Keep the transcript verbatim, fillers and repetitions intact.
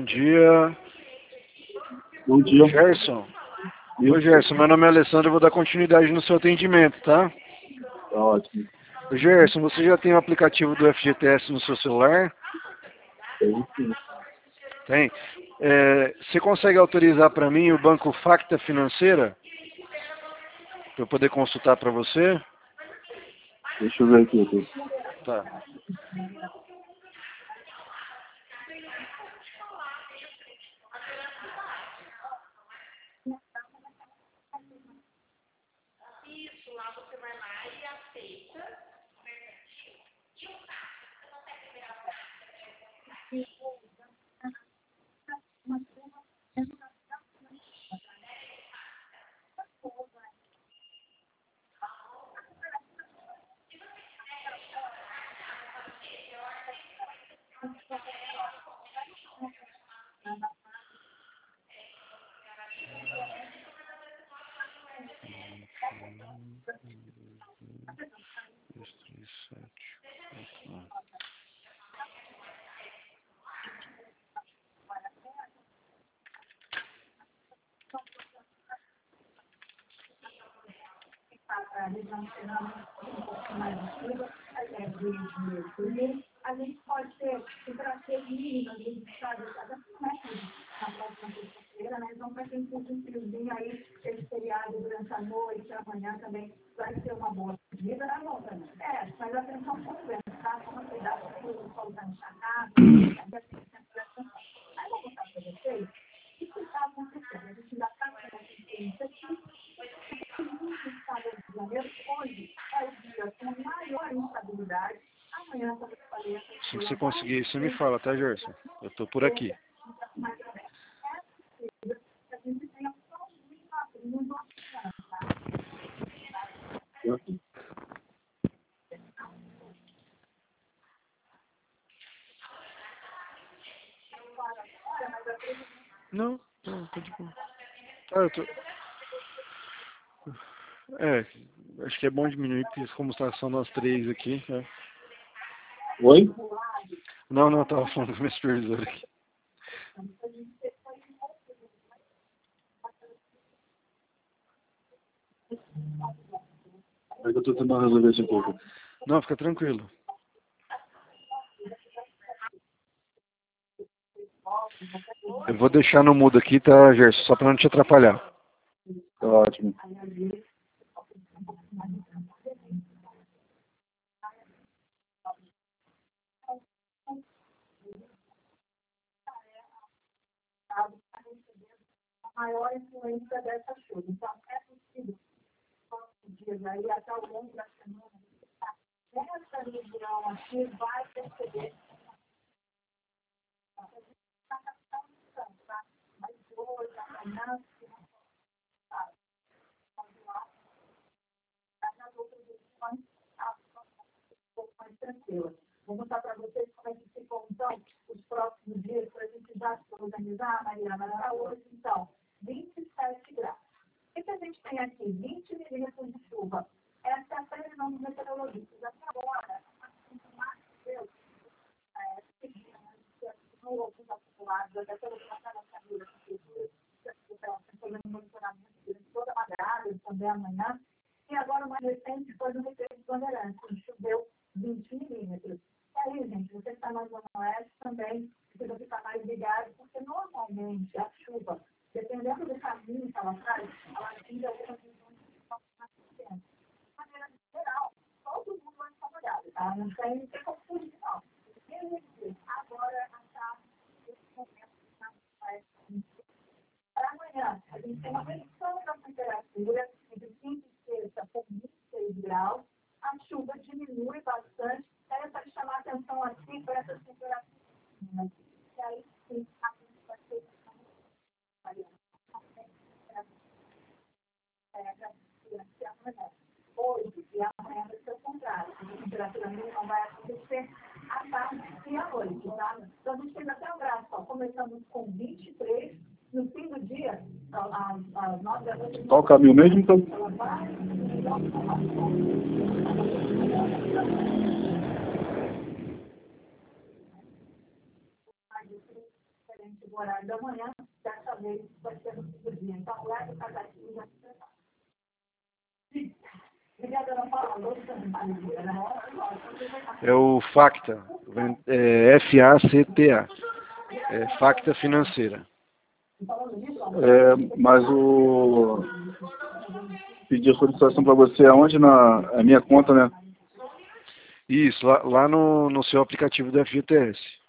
dia. Bom dia. Gerson. Oi, Gerson. Meu nome é Alessandro. Eu vou dar continuidade no seu atendimento, tá? Tá ótimo. Gerson, você já tem o aplicativo do F G T S no seu celular? Tem sim. Tem. É, você consegue autorizar para mim o banco Facta Financeira? Para eu poder consultar para você? Deixa eu ver aqui. aqui. Tá. dois, três, sete, oito, nove. A gente pode ter transferido, a gente sabe, cada semestre na próxima terça-feira, né? Então, para quem curte um friozinho aí, esse feriado durante a noite, amanhã também vai ser uma boa pedida, né, moça? É, mas atenção com o vento, tá? Toma cuidado com o sol da enxacada, ainda tem sempre essa. Aí, eu vou contar para vocês o que está acontecendo. A gente ainda está com essa experiência aqui. No estado de janeiro, hoje é o dia com maior instabilidade. Amanhã, como eu falei, Se você conseguir, você me fala, tá, Gerson? Eu tô por aqui. Não, não, tô de boa. Ah, eu tô... É, acho que é bom diminuir, porque como está só nós três aqui, né? Oi? Não, não, eu tava falando com o meu supervisor aqui. É que eu tô tentando resolver isso um pouco. Não, fica tranquilo. Eu vou deixar no mudo aqui, tá, Gerson? Só pra não te atrapalhar. Tá ótimo. A maior influência dessa chuva. Então, é possível que dias aí, até ao longo da semana, essa região aqui vai perceber a captação, tá? Mas hoje, amanhã, nas outras regiões, a situação é um pouco mais tranquila. Vou mostrar para vocês como é que ficam, então, os próximos dias, para a gente já se organizar, Mariana, para hoje, então, vinte e sete graus. O que a gente tem aqui? vinte milímetros de chuva. Essa é a previsão dos meteorologistas. Até agora, Deus, é, seguindo alguns acumulados, até pelo passado da família, que está fazendo monitoramento durante toda a madrugada, também amanhã. E agora, mais recente, foi no Recreio de Bandeirantes, onde choveu vinte milímetros. E aí, gente, você que está na Zona Oeste também precisa ficar mais ligado, porque normalmente a chuva, dependendo do caminho que ela faz, ela atinge algumas regiões que estão mais pequenas. De maneira geral, todo mundo vai estar molhado, tá? Não tem confusão, não. Agora, achar esse momento que está mais para amanhã, a gente tem uma redução da temperatura entre quinta e sexta com vinte e seis graus. A chuva diminui bastante. É para chamar a atenção aqui para essas temperaturas. E aí, sim, a gente vai ter hoje e amanhã vai ser o contrário. A temperatura mínima vai acontecer à tarde e à noite, tá? Então, a gente tem até o gráfico, ó, começamos com vinte e três, no fim do dia, às nove da noite. Qual o caminho mesmo, então? no horário da manhã, dessa vez vai ser no fim do dia. Então, lá no cadastro já se prepara. Obrigada, Ana Paula. É o Facta, é F A C T A, é Facta Financeira. É, mas o... Pedir a solicitação para você aonde? Na a minha conta, né? Isso, lá, lá no, no seu aplicativo do F G T S.